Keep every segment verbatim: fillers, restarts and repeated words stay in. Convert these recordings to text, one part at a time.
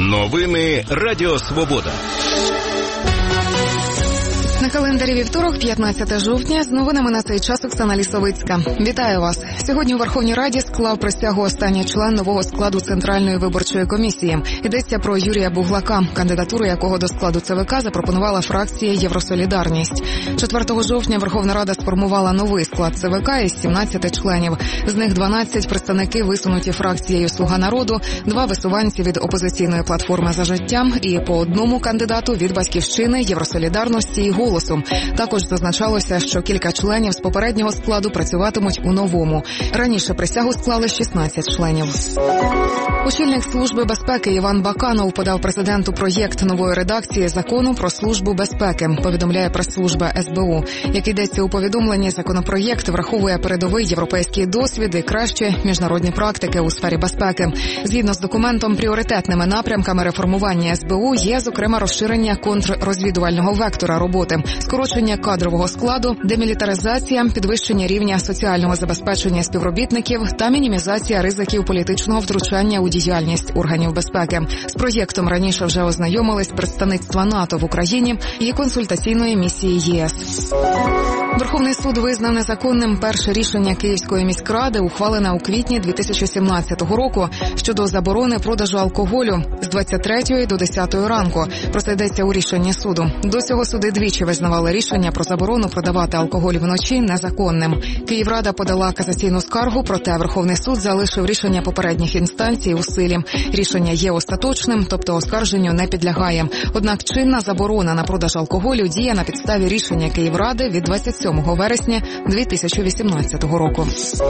Новини Радіо Свобода. На календарі вівторок, п'ятнадцяте жовтня, з новинами на цей час Оксана Лісовицька. Вітаю вас. Сьогодні у Верховній Раді склав присягу останній член нового складу Центральної виборчої комісії. Йдеться про Юрія Буглака, кандидатуру якого до складу ЦВК запропонувала фракція «Євросолідарність». четвертого жовтня Верховна Рада сформувала новий склад ЦВК із сімнадцяти членів. З них дванадцять представники висунуті фракцією «Слуга народу», два висуванці від опозиційної платформи «За життя» і по одному кандидату від «Батьківщини», «Євросолідарності» і «Голосу». Також зазначалося, що кілька членів з попереднього складу працюватимуть у новому. Раніше присягу склали шістнадцять членів. Очільник Служби безпеки Іван Баканов подав президенту проєкт нової редакції Закону про Службу безпеки, повідомляє прес-служба ес бе у. Як йдеться у повідомленні, законопроєкт враховує передовий європейський досвід і кращі міжнародні практики у сфері безпеки. Згідно з документом, пріоритетними напрямками реформування ес бе у є, зокрема, розширення контррозвідувального вектора роботи, скорочення кадрового складу, демілітаризація, підвищення рівня соціального забезпечення співробітників та мінімізація ризиків політичного втручання у діяльність органів безпеки. З проєктом раніше вже ознайомились представництва НАТО в Україні і консультаційної місії ЄС. Верховний суд визнав незаконним перше рішення Київської міськради, ухвалене у квітні дві тисячі сімнадцятого року, щодо заборони продажу алкоголю з двадцять третьої до десятої ранку. Про це йдеться у рішенні суду. До цього суди двічі визнавали рішення про заборону продавати алкоголь вночі незаконним. Київрада подала касаційну скаргу, проте Верховний суд залишив рішення попередніх інстанцій у силі. Рішення є остаточним, тобто оскарженню не підлягає. Однак чинна заборона на продаж алкоголю діє на підставі рішення Київради від двадцять сьомого вересня дві тисячі вісімнадцятого року.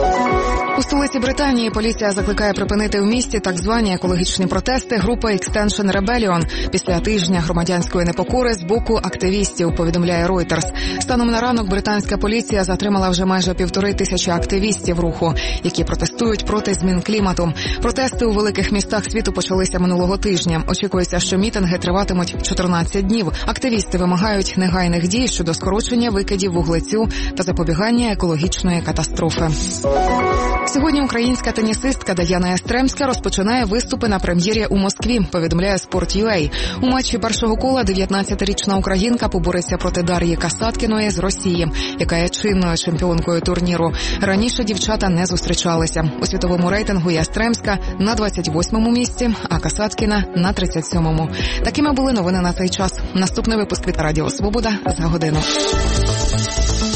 У столиці Британії поліція закликає припинити в місті так звані екологічні протести групи Extinction Rebellion після тижня громадянської непокори з боку активістів, повідомляє Reuters. Станом на ранок британська поліція затримала вже майже півтори тисячі активістів руху, які протестують проти змін клімату. Протести у великих містах світу почалися минулого тижня. Очікується, що мітинги триватимуть чотирнадцять днів. Активісти вимагають негайних дій щодо скорочення викидів вуглецю та запобігання екологічної катастрофи. Сьогодні українська тенісистка Даяна Ястремська розпочинає виступи на прем'єрі у Москві, повідомляє Sport.ua. У матчі першого кола дев'ятнадцятирічна українка побореться проти Дар'ї Касаткіної з Росії, яка є чинною чемпіонкою турніру. Раніше дівчата не зустрічалися. У світовому рейтингу Ястремська на двадцять восьмому місці, а Касаткіна на тридцять сьомому. Такими були новини на цей час. Наступний випуск від Радіо Свобода за годину.